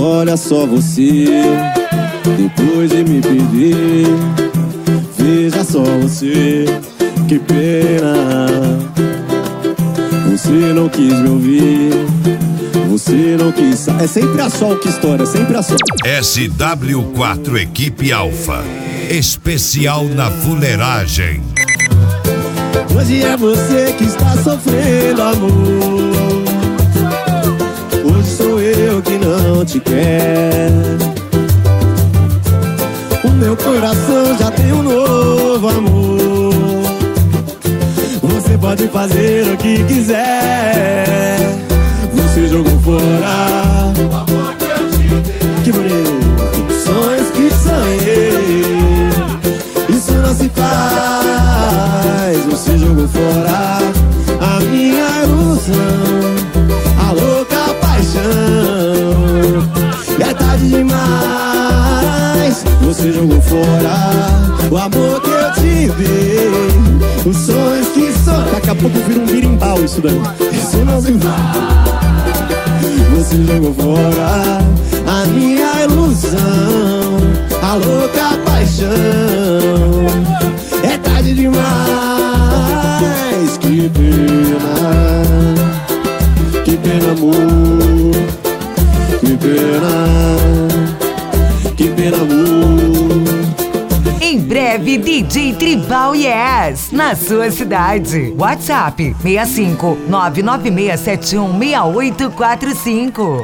Olha só você, depois de me perder. Veja só você, que pena. Você não quis me ouvir, você não quis. É sempre a Sol que estoura, sempre a Sol. SW4 Equipe Alfa, especial na fuleiragem. Hoje é você que está sofrendo, amor. Hoje sou eu que não te quero. O meu coração já tem um novo amor. Você pode fazer o que quiser. Você jogou fora o amor que eu te dei. Que bonito. Sonhos que sonhei, isso não se faz. Você jogou fora a minha ilusão, a louca paixão. É tarde demais. Você jogou fora o amor que eu te dei. Os sonhos que sonhei. Daqui a pouco vira um birimbau isso daí. Isso não se faz. Você jogou fora a minha ilusão, a louca paixão. É tarde demais. Que pena, amor. Que pena, amor. Em breve, DJ Tribal Yes, na sua cidade. WhatsApp 65 996716845.